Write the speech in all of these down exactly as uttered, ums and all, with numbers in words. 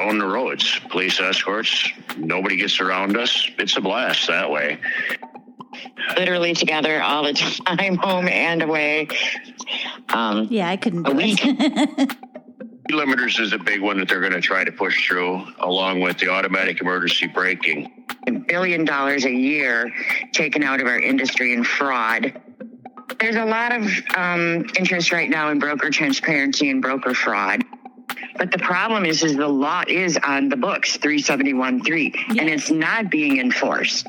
patrolling the roads, police escorts. Nobody gets around us. It's a blast that way. Literally together all the time, home and away. Um, yeah, I couldn't do a week. it. Limiters is a big one that they're going to try to push through, along with the automatic emergency braking. A billion dollars a year taken out of our industry in fraud. There's a lot of um, interest right now in broker transparency and broker fraud. But the problem is, is the law is on the books, three seventy-one three, yes. And it's not being enforced.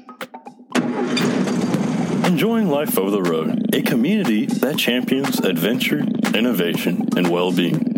Enjoying Life Over the Road, a community that champions adventure, innovation, and well-being.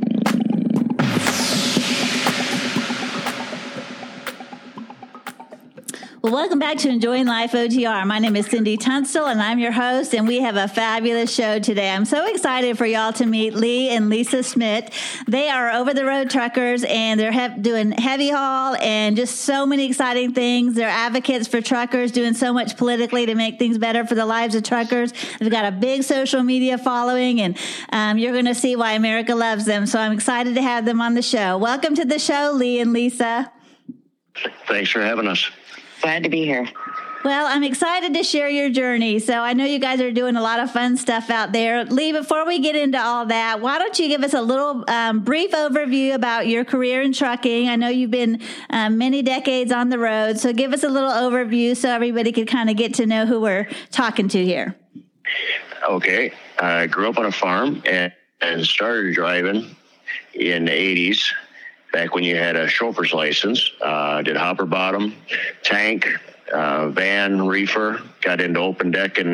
Well, welcome back to Enjoying Life O T R. My name is Cindy Tunstall, and I'm your host, and we have a fabulous show today. I'm so excited for y'all to meet Lee and Lisa Schmidt. They are over-the-road truckers, and they're he- doing heavy haul and just so many exciting things. They're advocates for truckers, doing so much politically to make things better for the lives of truckers. They've got a big social media following, and um, you're going to see why America loves them. So I'm excited to have them on the show. Welcome to the show, Lee and Lisa. Thanks for having us. Glad to be here. Well, I'm excited to share your journey. So I know you guys are doing a lot of fun stuff out there. Lee, before we get into all that, why don't you give us a little um, brief overview about your career in trucking? I know you've been um, many decades on the road. So give us a little overview so everybody could kind of get to know who we're talking to here. Okay. I grew up on a farm and, and started driving in the eighties. Back when you had a chauffeur's license, uh, did hopper bottom, tank, uh, van, reefer, got into open deck in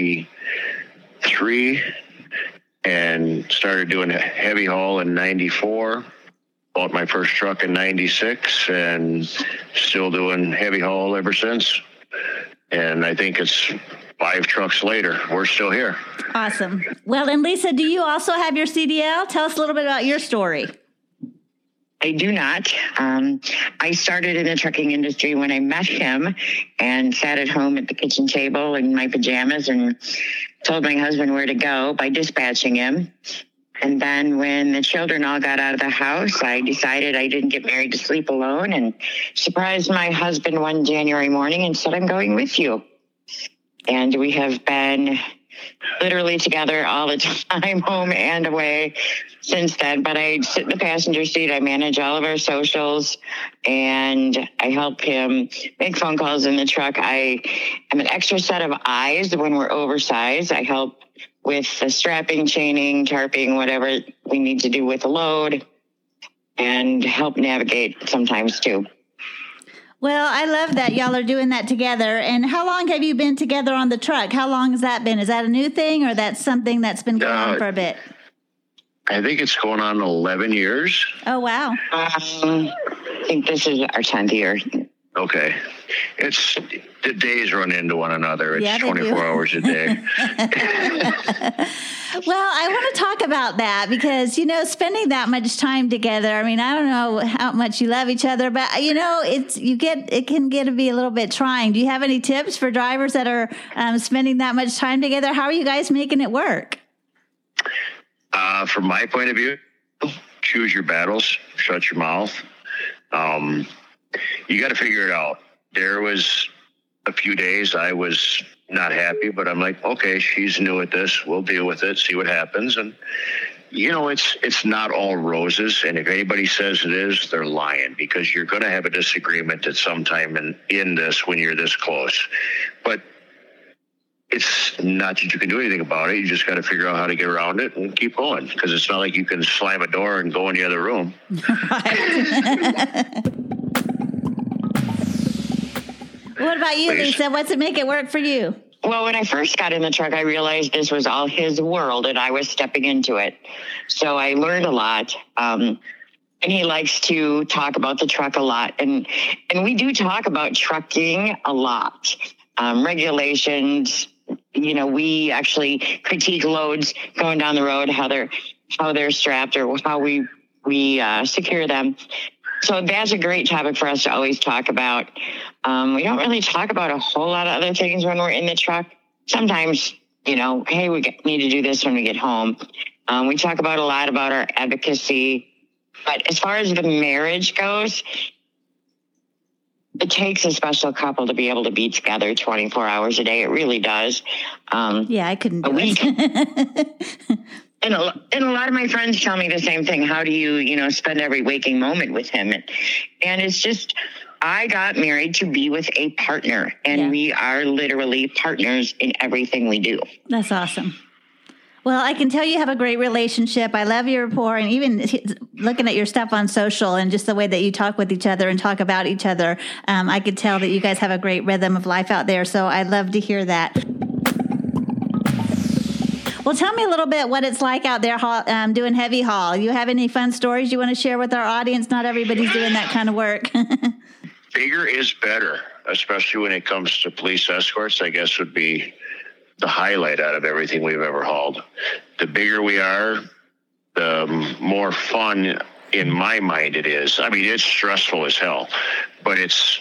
ninety-three and started doing heavy haul in ninety-four. Bought my first truck in ninety-six and still doing heavy haul ever since. And I think it's five trucks later. We're still here. Awesome. Well, and Lisa, do you also have your C D L? Tell us a little bit about your story. I do not. Um, I started in the trucking industry when I met him and sat at home at the kitchen table in my pajamas and told my husband where to go by dispatching him. And then when the children all got out of the house, I decided I didn't get married to sleep alone and surprised my husband one January morning and said, I'm going with you. And we have been literally together all the time, home and away since then. But I sit in the passenger seat. I manage all of our socials and I help him make phone calls in the truck. I am an extra set of eyes when we're oversized. I help with the strapping, chaining, tarping, whatever we need to do with the load, and help navigate sometimes too. Well, I love that y'all are doing that together. And how long have you been together on the truck? How long has that been? Is that a new thing or that's something that's been going uh, on for a bit? I think it's going on eleven years. Oh, wow. Um, I think this is our tenth year. Okay. It's the days run into one another. It's yeah, twenty-four hours a day. Well, I want to talk about that because, you know, spending that much time together, I mean, I don't know how much you love each other, but, you know, it's you get it can get to be a little bit trying. Do you have any tips for drivers that are um, spending that much time together? How are you guys making it work? Uh, from my point of view, choose your battles, shut your mouth. Um, you got to figure it out. There was a few days I was not happy, but I'm like, okay, she's new at this. We'll deal with it, see what happens. And, you know, it's it's not all roses. And if anybody says it is, they're lying, because you're going to have a disagreement at some time in, in this when you're this close. But it's not that you can do anything about it. You just got to figure out how to get around it and keep going, because it's not like you can slam a door and go in the other room. What about you, Lisa? What's it make it work for you? Well, when I first got in the truck, I realized this was all his world and I was stepping into it. So I learned a lot. Um, and he likes to talk about the truck a lot. And, and we do talk about trucking a lot. Um, regulations, you know, we actually critique loads going down the road, how they're, how they're strapped or how we, we uh, secure them. So that's a great topic for us to always talk about. Um, we don't really talk about a whole lot of other things when we're in the truck. Sometimes, you know, hey, we need to do this when we get home. Um, we talk about a lot about our advocacy But as far as the marriage goes, it takes a special couple to be able to be together twenty-four hours a day. It really does. Um, yeah, I couldn't do a week. it. And a, and a lot of my friends tell me the same thing. How do you, you know, spend every waking moment with him? And, and it's just, I got married to be with a partner, and yeah. we are literally partners in everything we do. That's awesome. Well, I can tell you have a great relationship. I love your rapport, and even looking at your stuff on social and just the way that you talk with each other and talk about each other, um, I could tell that you guys have a great rhythm of life out there. So I'd love to hear that. Well, tell me a little bit what it's like out there um, doing heavy haul. You have any fun stories you want to share with our audience? Not everybody's doing that kind of work. Bigger is better, especially when it comes to police escorts, I guess would be the highlight out of everything we've ever hauled. The bigger we are, the more fun in my mind it is. I mean, it's stressful as hell, but it's,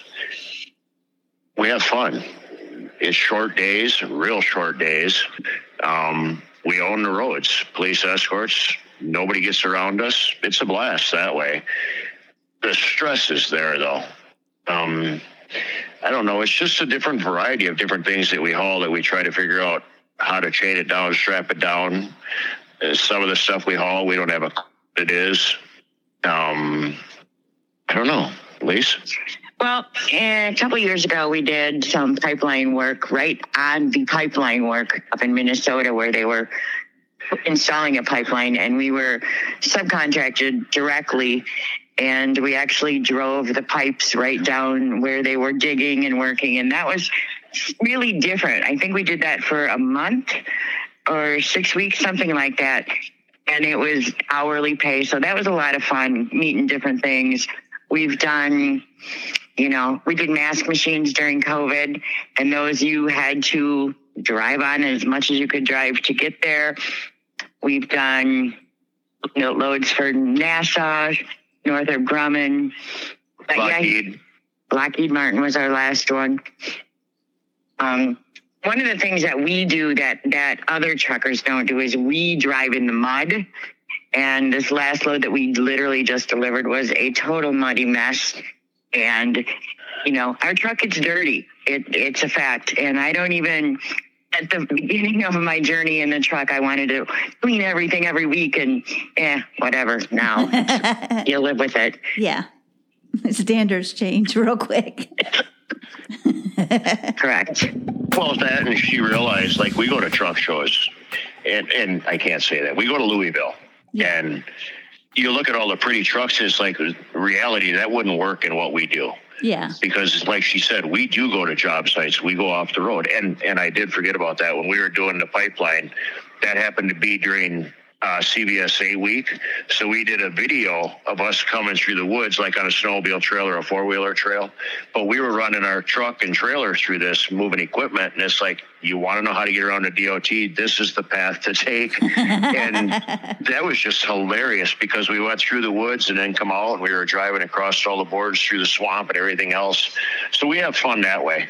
we have fun. It's short days, real short days. Um, we own the roads, police escorts, nobody gets around us. It's a blast that way. The stress is there though. Um, I don't know. It's just a different variety of different things that we haul that we try to figure out how to chain it down, strap it down. Uh, some of the stuff we haul, we don't have a clue what it is. Um, I don't know. Lise? Well, a couple of years ago, we did some pipeline work right on the pipeline work up in Minnesota where they were installing a pipeline, and we were subcontracted directly, and we actually drove the pipes right down where they were digging and working, and that was really different. I think we did that for a month or six weeks, something like that, and it was hourly pay, so that was a lot of fun, meeting different things. We've done... You know, we did mask machines during COVID, and those you had to drive on as much as you could drive to get there. We've done you know, loads for NASA, Northrop Grumman. But Lockheed. Yeah, Lockheed Martin was our last one. Um, one of the things that we do that, that other truckers don't do is we drive in the mud. And this last load that we literally just delivered was a total muddy mess. And, you know, our truck gets dirty. It, it's a fact. And I don't even, at the beginning of my journey in the truck, I wanted to clean everything every week and, eh, whatever. Now, you live with it. Yeah. Standards change real quick. Correct. Well, that, and she realized, like, we go to truck shows, and, and I can't say that. We go to Louisville, yeah. and you look at all the pretty trucks, and it's like, reality, that wouldn't work in what we do. Yeah. Because like she said, we do go to job sites. We go off the road. And and I did forget about that. When we were doing the pipeline, that happened to be during uh, C B S A week. So we did a video of us coming through the woods, like on a snowmobile trail or a four-wheeler trail. But we were running our truck and trailer through this, moving equipment. And it's like, you want to know how to get around the D O T? This is the path to take. And that was just hilarious because we went through the woods and then come out and we were driving across all the borders through the swamp and everything else. So we have fun that way.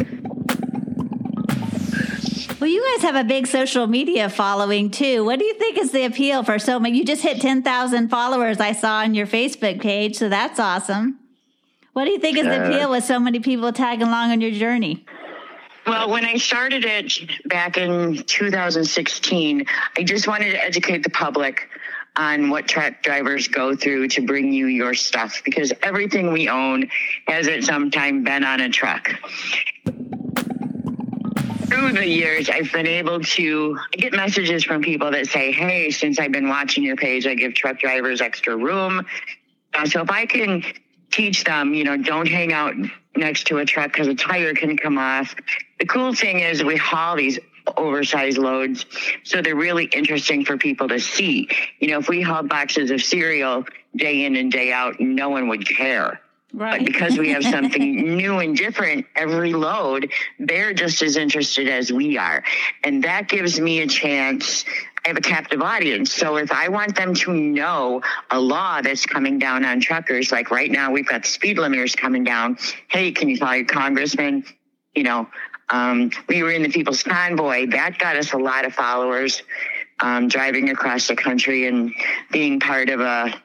Well, you guys have a big social media following, too. What do you think is the appeal for so many? You just hit ten thousand followers I saw on your Facebook page, so that's awesome. What do you think is the uh, appeal with so many people tagging along on your journey? Well, when I started it back in two thousand sixteen, I just wanted to educate the public on what truck drivers go through to bring you your stuff, because everything we own has at some time been on a truck. Through the years, I've been able to get messages from people that say, hey, since I've been watching your page, I give truck drivers extra room. Uh, so if I can teach them, you know, don't hang out next to a truck because a tire can come off. The cool thing is we haul these oversized loads, so they're really interesting for people to see. You know, if we hauled boxes of cereal day in and day out, no one would care. Right. But because we have something new and different every load, they're just as interested as we are. And that gives me a chance. I have a captive audience. So if I want them to know a law that's coming down on truckers, like right now we've got the speed limiters coming down. Hey, can you call your congressman? You know, um, we were in the People's Convoy. That got us a lot of followers, um, driving across the country and being part of a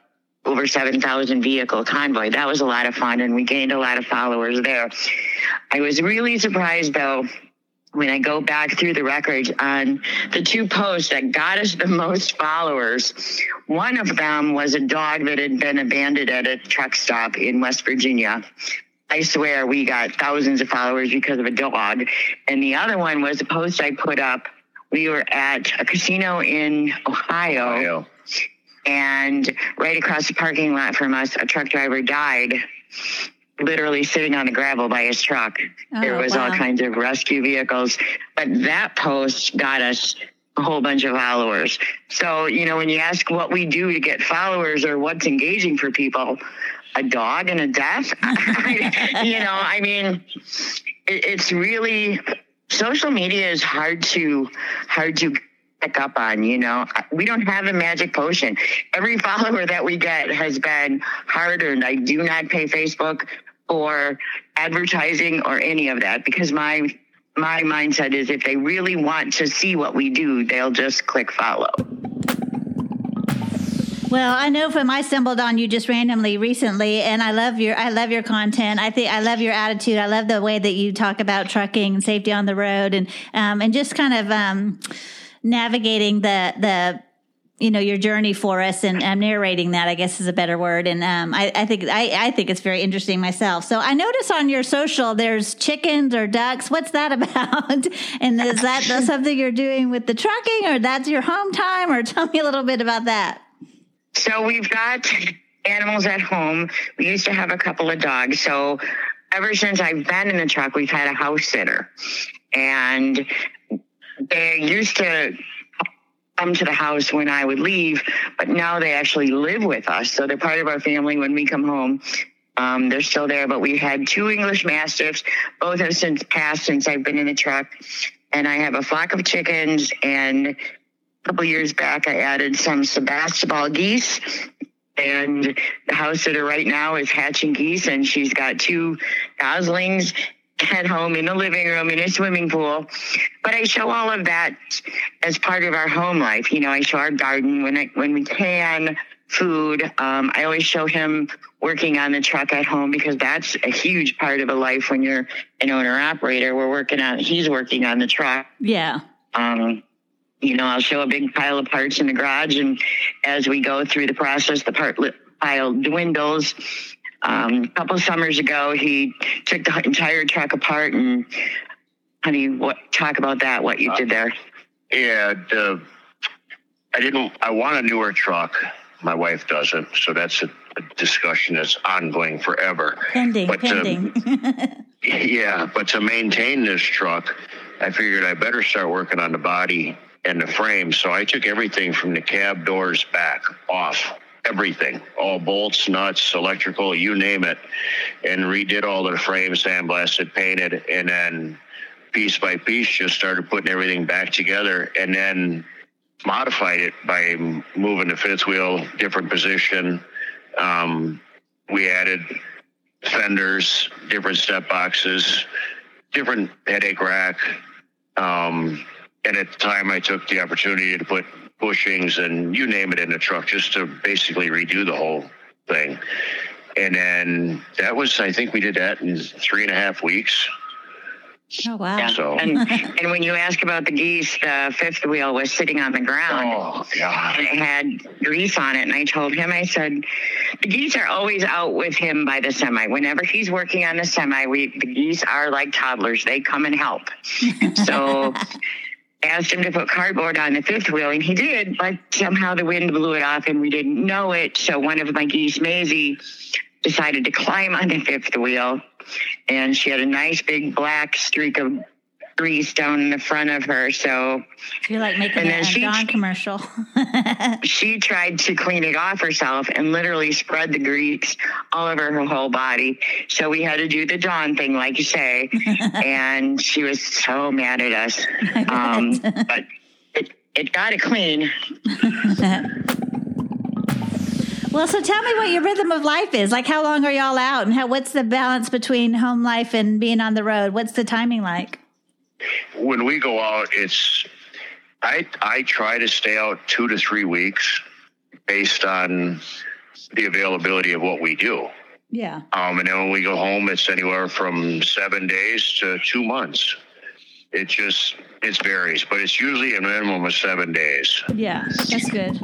over seven thousand vehicle convoy. That was a lot of fun, and we gained a lot of followers there. I was really surprised, though, when I go back through the records on the two posts that got us the most followers. One of them was a dog that had been abandoned at a truck stop in West Virginia. I swear we got thousands of followers because of a dog. And the other one was a post I put up. We were at a casino in Ohio, Ohio. And right across the parking lot from us, a truck driver died, literally sitting on the gravel by his truck. Oh, there was wow. all kinds of rescue vehicles. But that post got us a whole bunch of followers. So, you know, when you ask what we do to get followers or what's engaging for people, a dog and a death, you know, I mean, it, it's really, social media is hard to, hard to pick up on, you know. We don't have a magic potion. Every follower that we get has been hard earned. I do not pay Facebook for advertising or any of that, because my my mindset is if they really want to see what we do, they'll just click follow. Well, I know from I stumbled on you just randomly recently, and I love your I love your content. I think I love your attitude. I love the way that you talk about trucking and safety on the road, and um, and just kind of um, navigating the the you know your journey for us, and um, narrating that, I guess, is a better word. And um, I, I think I, I think it's very interesting myself. So I notice on your social there's chickens or ducks. What's that about? And is that something you're doing with the trucking, or that's your home time? Or tell me a little bit about that. So we've got animals at home. We used to have a couple of dogs. So ever since I've been in the truck, we've had a house sitter. And they used to come to the house when I would leave, but now they actually live with us. So they're part of our family when we come home. Um, they're still there, but we had two English Mastiffs. Both have since passed since I've been in the truck. And I have a flock of chickens, and a couple years back, I added some Sebastopol geese, and the house sitter right now is hatching geese, and she's got two goslings at home in the living room in a swimming pool. But I show all of that as part of our home life. You know, I show our garden when I, when we can, food. Um, I always show him working on the truck at home, because that's a huge part of a life when you're an owner operator. We're working on, he's working on the truck. Yeah. Um, You know, I'll show a big pile of parts in the garage, and as we go through the process, the part pile dwindles. Um, a couple summers ago, he took the entire truck apart, and honey, what talk about that? What you did there? Yeah, the, I didn't. I want a newer truck. My wife doesn't, so that's a, a discussion that's ongoing forever. Pending, but pending. To, yeah, but to maintain this truck, I figured I better start working on the body and the frame. So I took everything from the cab doors back off, everything, all bolts, nuts, electrical, you name it, and redid all of the frames, sandblasted, painted, and then piece by piece just started putting everything back together, and then modified it by moving the fifth wheel, different position. Um, we added fenders, different step boxes, different headache rack. Um, And at the time, I took the opportunity to put bushings and you name it in the truck, just to basically redo the whole thing. And then that was, I think we did that in three and a half weeks. Oh, wow. Yeah. So, and, and when you ask about the geese, the fifth wheel was sitting on the ground. Oh, God. And it had grease on it. And I told him, I said, the geese are always out with him by the semi. Whenever he's working on the semi, we the geese are like toddlers. They come and help. So asked him to put cardboard on the fifth wheel, and he did, but somehow the wind blew it off and we didn't know it. So one of my geese, Maisie, decided to climb on the fifth wheel, and she had a nice big black streak of grease down in the front of her. So you're like making a, a Dawn commercial. She tried to clean it off herself and literally spread the grease all over her whole body. So we had to do the Dawn thing, like you say, and she was so mad at us. Um, but it, it got it clean. Well, so tell me what your rhythm of life is. Like, how long are y'all out, and how what's the balance between home life and being on the road? What's the timing like? When we go out, it's I I try to stay out two to three weeks based on the availability of what we do. Yeah. Um, and then when we go home, it's anywhere from seven days to two months. It just, it varies, but it's usually a minimum of seven days. Yeah, that's good.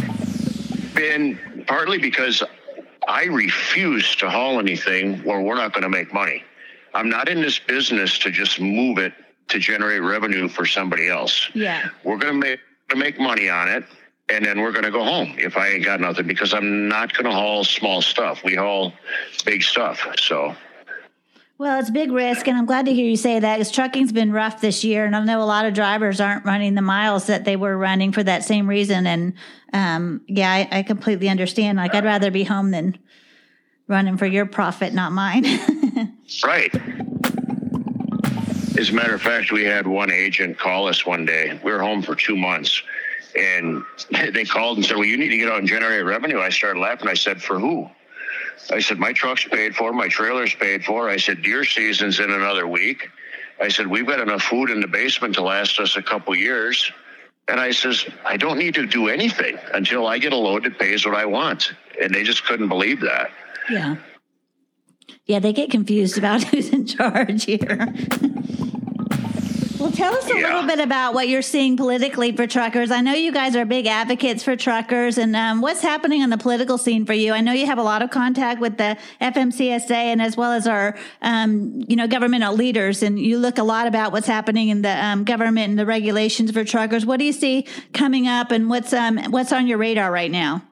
And partly because I refuse to haul anything where we're not going to make money. I'm not in this business to just move it to generate revenue for somebody else. Yeah. We're going to make, make money on it, and then we're going to go home if I ain't got nothing, because I'm not going to haul small stuff. We haul big stuff, so... Well, it's big risk, and I'm glad to hear you say that, because trucking's been rough this year, and I know a lot of drivers aren't running the miles that they were running for that same reason. And um, yeah, I, I completely understand. Like, I'd rather be home than running for your profit, not mine. Right. As a matter of fact, we had one agent call us one day. We were home for two months, and they called and said, well, you need to get out and generate revenue. I started laughing. I said, for who? I said, my truck's paid for, my trailer's paid for. I said, deer season's in another week. I said, we've got enough food in the basement to last us a couple years. And I says, I don't need to do anything until I get a load that pays what I want. And they just couldn't believe that. Yeah. Yeah, they get confused about who's in charge here. Well, tell us a yeah. little bit about what you're seeing politically for truckers. I know you guys are big advocates for truckers, and um, what's happening on the political scene for you? I know you have a lot of contact with the F M C S A and as well as our, um, you know, governmental leaders, and you look a lot about what's happening in the um, government and the regulations for truckers. What do you see coming up, and what's um, what's on your radar right now?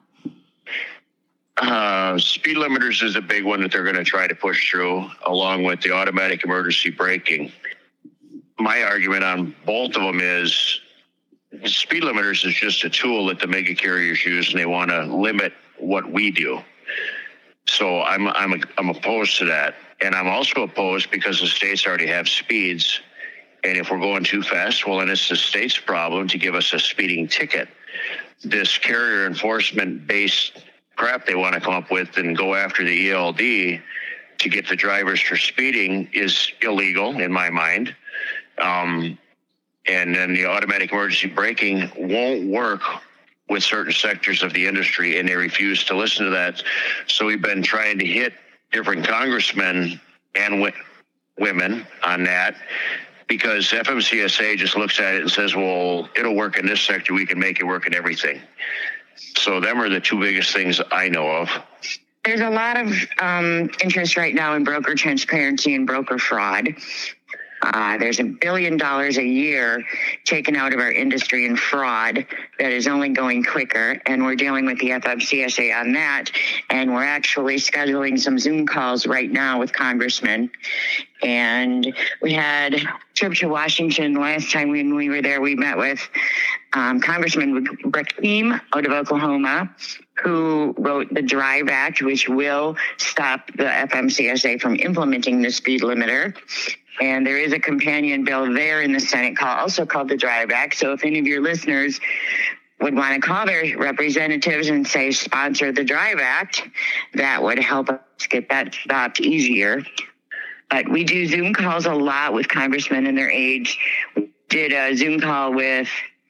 Uh, speed limiters is a big one that they're going to try to push through, along with the automatic emergency braking. My argument on both of them is speed limiters is just a tool that the mega carriers use, and they want to limit what we do. So I'm I'm I'm opposed to that, and I'm also opposed because the states already have speeds, and if we're going too fast, well, then it's the state's problem to give us a speeding ticket. This carrier enforcement based crap they want to come up with and go after the E L D to get the drivers for speeding is illegal in my mind. Um, and then the automatic emergency braking won't work with certain sectors of the industry, and they refuse to listen to that. So we've been trying to hit different congressmen and w- women on that, because F M C S A just looks at it and says, well, it'll work in this sector. We can make it work in everything. So them are the two biggest things I know of. There's a lot of um, interest right now in broker transparency and broker fraud. Uh, there's a billion dollars a year taken out of our industry in fraud that is only going quicker, and we're dealing with the F M C S A on that, and we're actually scheduling some Zoom calls right now with congressmen. And we had a trip to Washington last time when we were there. We met with um, Congressman Rakeem out of Oklahoma, who wrote the DRIVE Act, which will stop the F M C S A from implementing the speed limiter. And there is a companion bill there in the Senate call, also called the DRIVE Act. So if any of your listeners would want to call their representatives and say, sponsor the DRIVE Act, that would help us get that stopped easier. But we do Zoom calls a lot with congressmen and their aides. We did a Zoom call with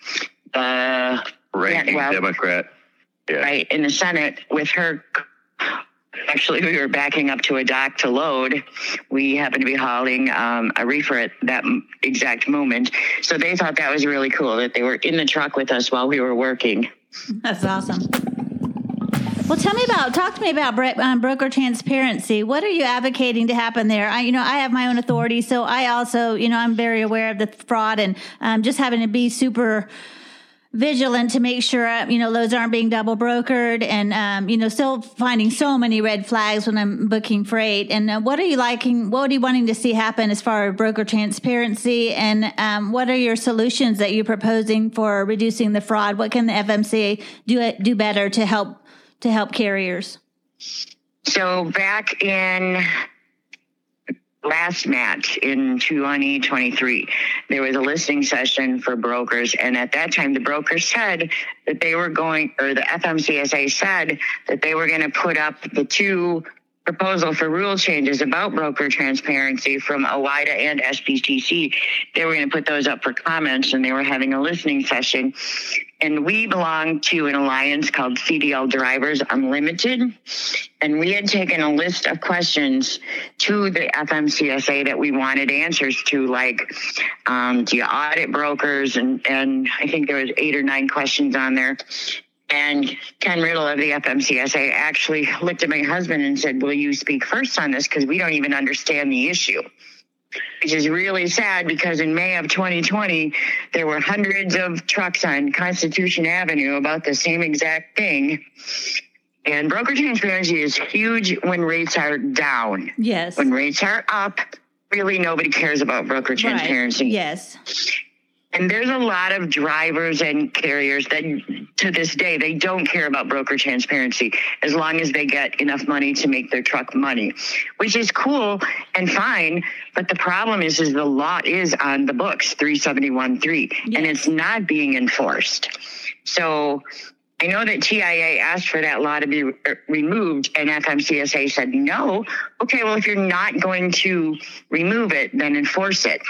the ranking well, Democrat. Yeah. Right, in the Senate with her. Actually, we were backing up to a dock to load. We happened to be hauling um, a reefer at that exact moment. So they thought that was really cool that they were in the truck with us while we were working. That's awesome. Well, tell me about, talk to me about um, broker transparency. What are you advocating to happen there? I, you know, I have my own authority, so I also, you know, I'm very aware of the fraud and um, just having to be super vigilant to make sure, you know, loads aren't being double brokered, and, um, you know, still finding so many red flags when I'm booking freight. And uh, what are you liking, what are you wanting to see happen as far as broker transparency? And um, what are your solutions that you're proposing for reducing the fraud? What can the F M C A do, do better to help, to help carriers? So back in last match in twenty twenty-three, there was a listening session for brokers, and at that time the brokers said that they were going, or the F M C S A said that they were going to put up the two proposal for rule changes about broker transparency from OOIDA and S B T C. They were going to put those up for comments, and they were having a listening session. And we belong to an alliance called C D L Drivers Unlimited. And we had taken a list of questions to the F M C S A that we wanted answers to, like, um, do you audit brokers? And, and I think there was eight or nine questions on there. And Ken Riddle of the F M C S A actually looked at my husband and said, will you speak first on this? Because we don't even understand the issue. Which is really sad, because in May of twenty twenty, there were hundreds of trucks on Constitution Avenue about the same exact thing. And broker transparency is huge when rates are down. Yes. When rates are up, really nobody cares about broker transparency. Right. Yes. And there's a lot of drivers and carriers that, to this day, they don't care about broker transparency as long as they get enough money to make their truck money, which is cool and fine. But the problem is, is the law is on the books, three seventy-one three, yes. And it's not being enforced. So I know that T I A asked for that law to be re- removed, and F M C S A said no. Okay, well, if you're not going to remove it, then enforce it.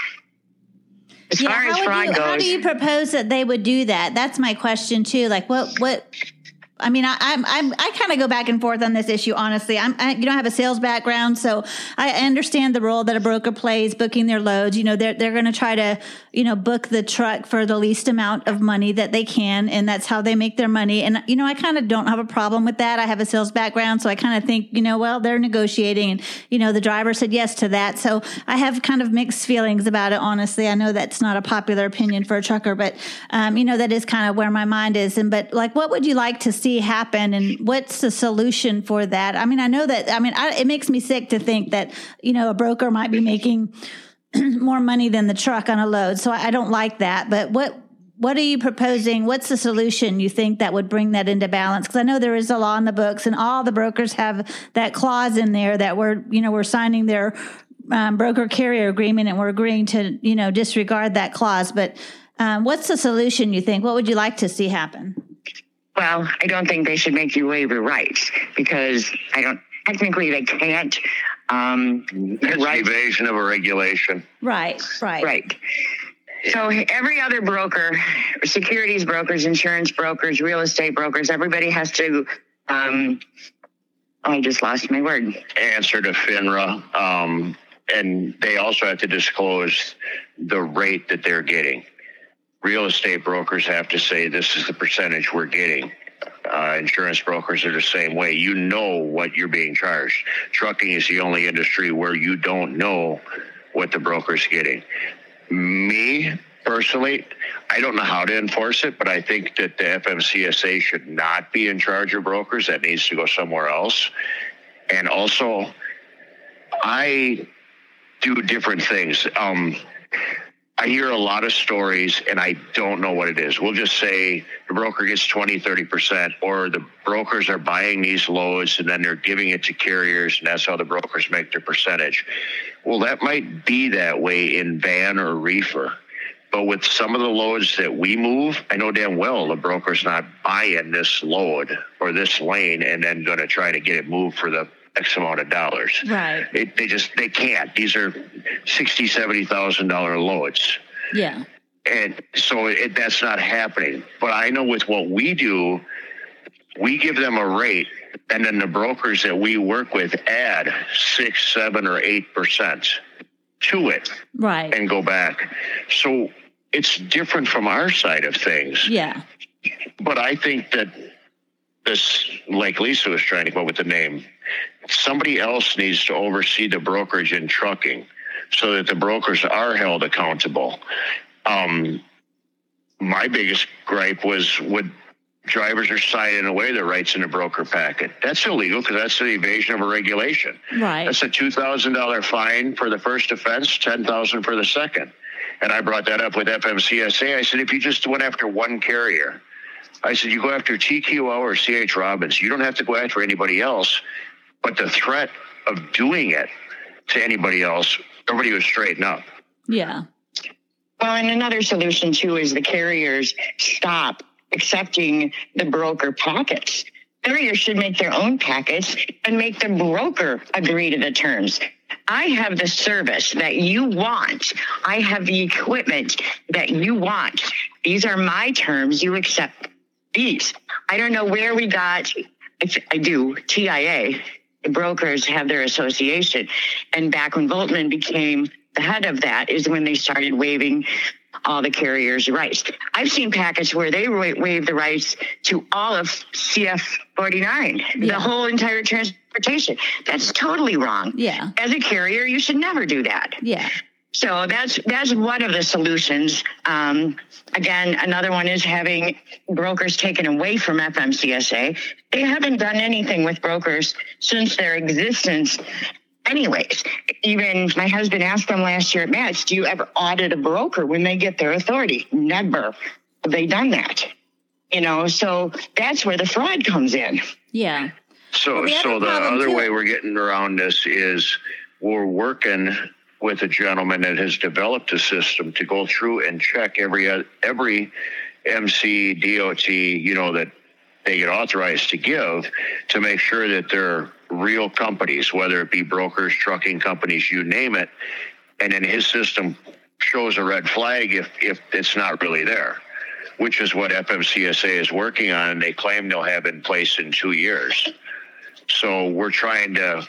As yeah, far as how, fraud you, goes, how do you propose that they would do that? That's my question too. Like, what, what? I mean, I, I'm, I'm, I kind of go back and forth on this issue. Honestly, I'm, I, you know, I have a sales background, so I understand the role that a broker plays, booking their loads. You know, they're they're going to try to, you know, book the truck for the least amount of money that they can, and that's how they make their money. And you know, I kind of don't have a problem with that. I have a sales background, so I kind of think, you know, well, they're negotiating, and you know, the driver said yes to that, so I have kind of mixed feelings about it. Honestly, I know that's not a popular opinion for a trucker, but um, you know, that is kind of where my mind is. And but like, what would you like to see happen, and what's the solution for that? I mean, I know that, I mean, I, it makes me sick to think that, you know, a broker might be making more money than the truck on a load. So I don't like that. But what, what are you proposing? What's the solution you think that would bring that into balance? Because I know there is a law in the books, and all the brokers have that clause in there that we're, you know, we're signing their um, broker carrier agreement, and we're agreeing to, you know, disregard that clause. But um, what's the solution you think? What would you like to see happen? Well, I don't think they should make you waive your rights, because I don't, technically they can't. Um, it's right. Evasion of a regulation. Right, right. Right. So every other broker, securities brokers, insurance brokers, real estate brokers, everybody has to, um, oh, I just lost my word. Answer to FINRA. Um, and they also have to disclose the rate that they're getting. Real estate brokers have to say, this is the percentage we're getting. Uh, insurance brokers are the same way. You know what you're being charged. Trucking is the only industry where you don't know what the broker's getting. Me, personally, I don't know how to enforce it, but I think that the F M C S A should not be in charge of brokers. That needs to go somewhere else. And also, I do different things. Um, I hear a lot of stories, and I don't know what it is. We'll just say the broker gets twenty, thirty percent, or the brokers are buying these loads and then they're giving it to carriers, and that's how the brokers make their percentage. Well, that might be that way in van or reefer. But with some of the loads that we move, I know damn well the broker's not buying this load or this lane and then going to try to get it moved for the X amount of dollars. Right. It, they just, they can't. These are sixty thousand dollars, seventy thousand dollars loads. Yeah. And so it, that's not happening. But I know with what we do, we give them a rate, and then the brokers that we work with add six, seven, or eight percent to it. Right. And go back. So it's different from our side of things. Yeah. But I think that this, like Lisa was trying to come up with the name, somebody else needs to oversee the brokerage in trucking so that the brokers are held accountable. Um, my biggest gripe was when drivers are signing away their rights in a broker packet. That's illegal because that's the evasion of a regulation. Right. That's a two thousand dollars fine for the first offense, ten thousand dollars for the second. And I brought that up with F M C S A. I said, if you just went after one carrier, I said, you go after T Q O or C H Robins. You don't have to go after anybody else. But the threat of doing it to anybody else, everybody would straighten up. Yeah. Well, and another solution, too, is the carriers stop accepting the broker packets. Carriers should make their own packets and make the broker agree to the terms. I have the service that you want. I have the equipment that you want. These are my terms. You accept these. I don't know where we got, I do, T I A. The brokers have their association. And back when Voltman became the head of that is when they started waiving all the carriers' rights. I've seen packets where they wa- waive the rights to all of C F forty-nine, yeah. the whole entire transportation. That's totally wrong. Yeah. As a carrier, you should never do that. Yeah. So that's that's one of the solutions. Um, again, another one is having brokers taken away from F M C S A. They haven't done anything with brokers since their existence. Anyways, even my husband asked them last year at Match, do you ever audit a broker when they get their authority? Never have they done that. You know, so that's where the fraud comes in. Yeah. So, the so other the other too- way we're getting around this is we're working with a gentleman that has developed a system to go through and check every every M C, D O T, you know, that they get authorized to give to make sure that they're real companies, whether it be brokers, trucking companies, you name it. And then his system shows a red flag if, if it's not really there, which is what F M C S A is working on, and they claim they'll have in place in two years. So we're trying to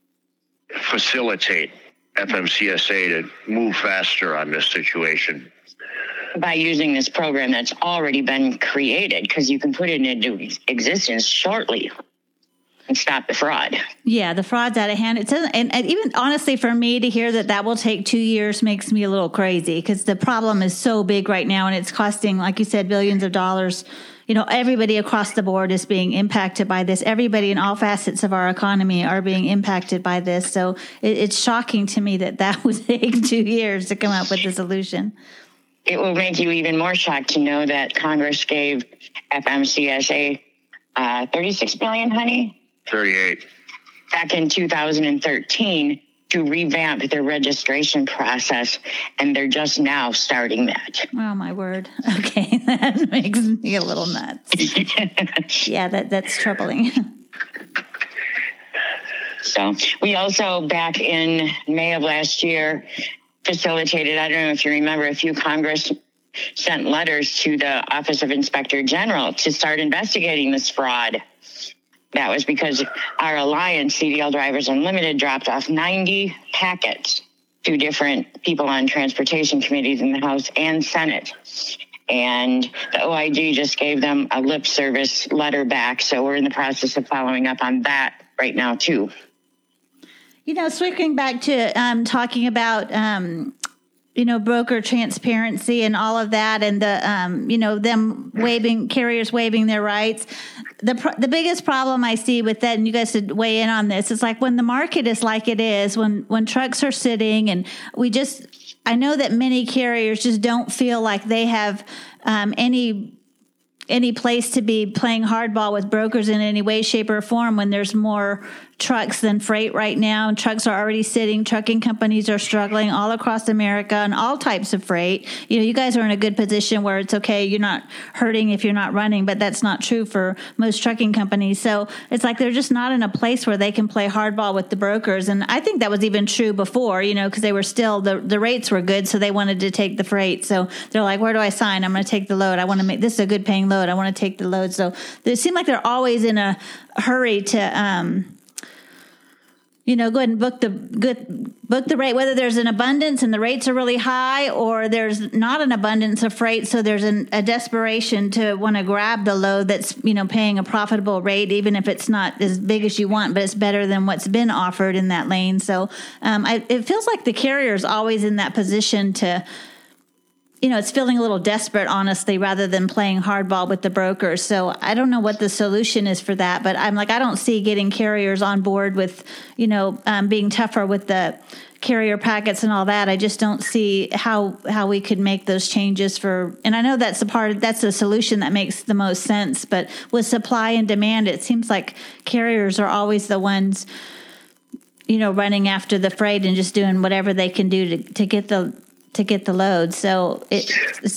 facilitate F M C S A to move faster on this situation. By using this program that's already been created, because you can put it into existence shortly and stop the fraud. Yeah, the fraud's out of hand. It doesn't, and, and even honestly, for me to hear that that will take two years makes me a little crazy, because the problem is so big right now, and it's costing, like you said, billions of dollars. You know, everybody across the board is being impacted by this. Everybody in all facets of our economy are being impacted by this. So it, it's shocking to me that that would take two years to come up with a solution. It will make you even more shocked to know that Congress gave F M C S A uh, thirty-six billion dollars, honey? thirty-eight. Back in two thousand thirteen to revamp their registration process, and they're just now starting that. Oh, my word. Okay, that makes me a little nuts. Yeah, that that's troubling. So we also, back in May of last year, facilitated, I don't know if you remember, a few Congress sent letters to the Office of Inspector General to start investigating this fraud. That was because our alliance, C D L Drivers Unlimited, dropped off ninety packets to different people on transportation committees in the House and Senate. And the O I G just gave them a lip service letter back. So we're in the process of following up on that right now, too. You know, switching back to um, talking about, um, you know, broker transparency and all of that, and the, um, you know, them waiving, carriers waiving their rights. The the biggest problem I see with that, and you guys should weigh in on this, is like when the market is like it is, when when trucks are sitting, and we just, I know that many carriers just don't feel like they have um, any any place to be playing hardball with brokers in any way, shape, or form when there's more trucks than freight right now. And trucks are already sitting. Trucking companies are struggling all across America and all types of freight. You know, you guys are in a good position where it's okay. You're not hurting if you're not running, but that's not true for most trucking companies. So it's like they're just not in a place where they can play hardball with the brokers. And I think that was even true before, you know, because they were still, the, the rates were good. So they wanted to take the freight. So they're like, where do I sign? I'm going to take the load. I want to make, this is a good paying load. I want to take the load. So they seem like they're always in a hurry to, um, you know, go ahead and book the good book the rate, whether there's an abundance and the rates are really high, or there's not an abundance of freight, so there's an, a desperation to want to grab the load that's, you know, paying a profitable rate, even if it's not as big as you want, but it's better than what's been offered in that lane. So um, I, it feels like the carrier is always in that position to, you know, it's feeling a little desperate, honestly, rather than playing hardball with the brokers. So I don't know what the solution is for that, but I'm like, I don't see getting carriers on board with, you know, um, being tougher with the carrier packets and all that. I just don't see how how we could make those changes for, and I know that's the part, that's the solution that makes the most sense. But with supply and demand, it seems like carriers are always the ones, you know, running after the freight and just doing whatever they can do to, to get the to get the load. So it, it's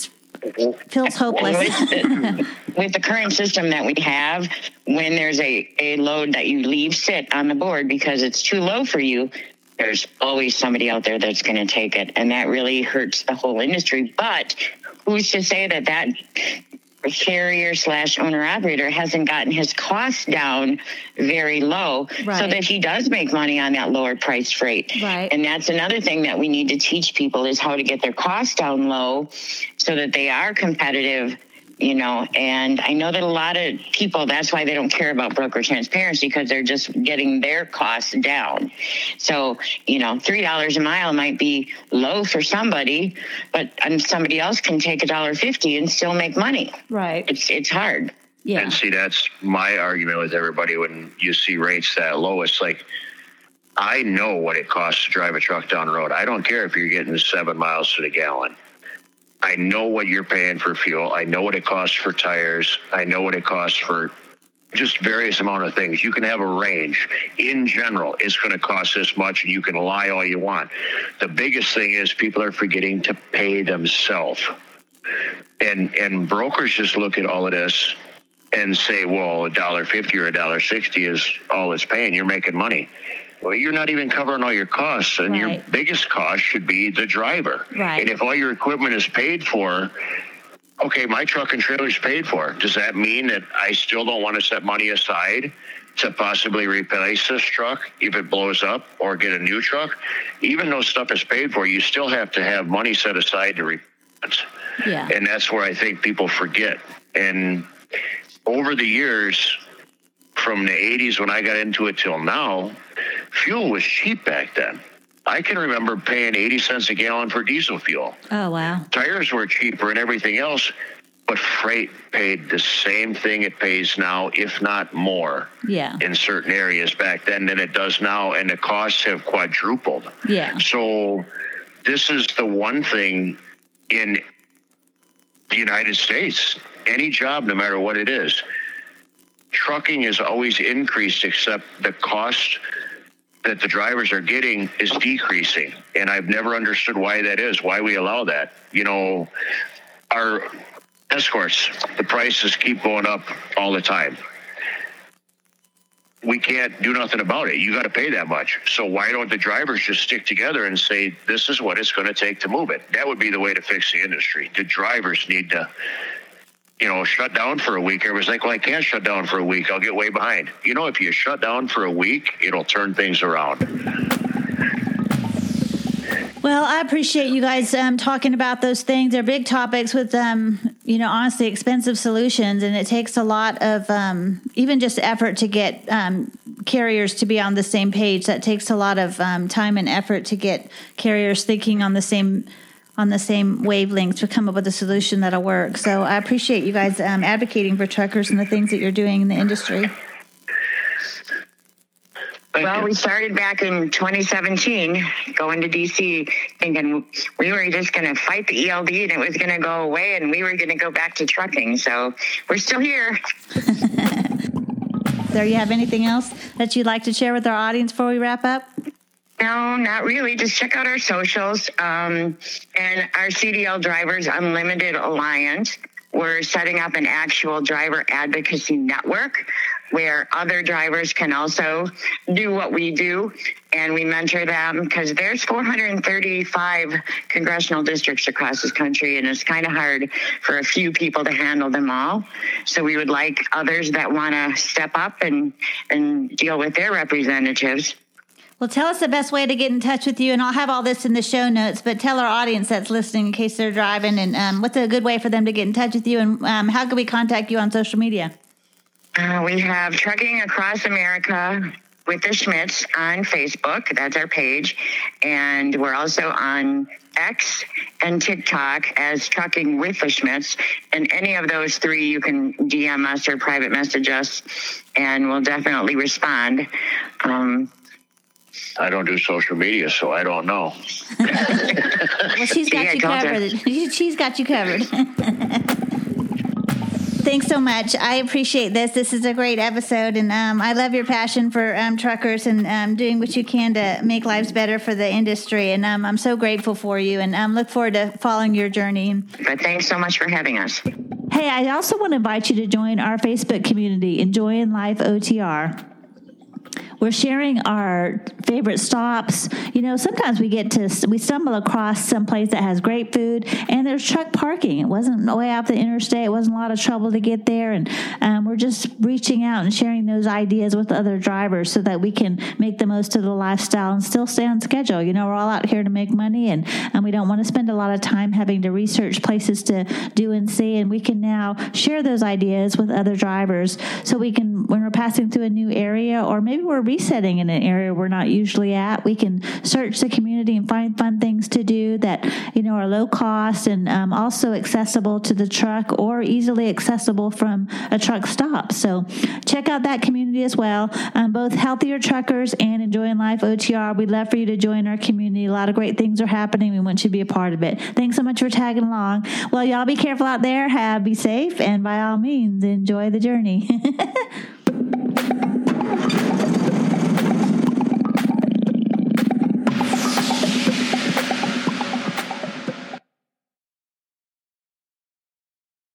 feels hopeless. With the, with the current system that we have, when there's a, a load that you leave sit on the board because it's too low for you, there's always somebody out there that's going to take it. And that really hurts the whole industry. But who's to say that that carrier slash owner operator hasn't gotten his costs down very low, right, so that he does make money on that lower price freight. Right. And that's another thing that we need to teach people is how to get their costs down low so that they are competitive, you know. And I know that a lot of people, that's why they don't care about broker transparency, because they're just getting their costs down. So, you know, three dollars a mile might be low for somebody, but um, somebody else can take a dollar fifty and still make money. Right. It's it's hard. Yeah. And see, that's my argument with everybody when you see rates that low. It's like, I know what it costs to drive a truck down the road. I don't care if you're getting seven miles to the gallon. I know what you're paying for fuel. I know what it costs for tires. I know what it costs for just various amount of things. You can have a range. In general, it's going to cost this much, and you can lie all you want. The biggest thing is people are forgetting to pay themselves. And and brokers just look at all of this and say, well, a dollar fifty or a dollar sixty is all it's paying. You're making money. Well, you're not even covering all your costs, and right, your biggest cost should be the driver. Right. And if all your equipment is paid for, okay, my truck and trailer is paid for. Does that mean that I still don't want to set money aside to possibly replace this truck if it blows up or get a new truck? Even though stuff is paid for, you still have to have money set aside to replace. Yeah. And that's where I think people forget. And over the years, from the eighties when I got into it till now, fuel was cheap back then. I can remember paying eighty cents a gallon for diesel fuel. Oh, wow. Tires were cheaper and everything else, but freight paid the same thing it pays now, if not more, yeah, in certain areas back then than it does now, and the costs have quadrupled. Yeah. So this is the one thing in the United States, any job, no matter what it is, trucking is always increased, except the cost that the drivers are getting is decreasing. And I've never understood why that is, why we allow that. You know, our escorts, the prices keep going up all the time. We can't do nothing about it. You got to pay that much. So why don't the drivers just stick together and say, this is what it's going to take to move it? That would be the way to fix the industry. The drivers need to, you know, shut down for a week. Everybody's like, well, I can't shut down for a week. I'll get way behind. You know, if you shut down for a week, it'll turn things around. Well, I appreciate you guys um, talking about those things. They're big topics with, um, you know, honestly, expensive solutions. And it takes a lot of um, even just effort to get um, carriers to be on the same page. That takes a lot of um, time and effort to get carriers thinking on the same on the same wavelength to come up with a solution that'll work. So I appreciate you guys um, advocating for truckers and the things that you're doing in the industry. Well, we started back in twenty seventeen, going to D C, thinking we were just going to fight the E L D and it was going to go away and we were going to go back to trucking. So we're still here. So you have anything else that you'd like to share with our audience before we wrap up? No, not really. Just check out our socials um, and our C D L Drivers Unlimited Alliance. We're setting up an actual driver advocacy network where other drivers can also do what we do, and we mentor them because there's four hundred thirty-five congressional districts across this country, and it's kind of hard for a few people to handle them all. So we would like others that want to step up and, and deal with their representatives. Well, tell us the best way to get in touch with you, and I'll have all this in the show notes, but tell our audience that's listening in case they're driving, and um, what's a good way for them to get in touch with you, and um, how can we contact you on social media? Uh, we have Trucking Across America with the Schmitz on Facebook. That's our page. And we're also on X and TikTok as Trucking with the Schmitz. And any of those three, you can D M us or private message us, and we'll definitely respond. Um, I don't do social media, so I don't know. Well, she's got yeah, you covered. She's got you covered. thanks so much. I appreciate this. This is a great episode, and um, I love your passion for um, truckers and um, doing what you can to make lives better for the industry. And um, I'm so grateful for you, and um, look forward to following your journey. But thanks so much for having us. Hey, I also want to invite you to join our Facebook community, Enjoying Life O T R. We're sharing our favorite stops. You know, sometimes we get to, we stumble across some place that has great food and there's truck parking. It wasn't way out the interstate. It wasn't a lot of trouble to get there. And um, we're just reaching out and sharing those ideas with other drivers so that we can make the most of the lifestyle and still stay on schedule. You know, we're all out here to make money, and, and we don't want to spend a lot of time having to research places to do and see. And we can now share those ideas with other drivers so we can, when we're passing through a new area, or maybe we're resetting in an area we're not usually at, we can search the community and find fun things to do that, you know, are low cost and um, also accessible to the truck or easily accessible from a truck stop. So check out that community as well. Um, both Healthier Truckers and Enjoying Life O T R. We'd love for you to join our community. A lot of great things are happening. We want you to be a part of it. Thanks so much for tagging along. Well, y'all be careful out there. Have, be safe, and by all means, enjoy the journey.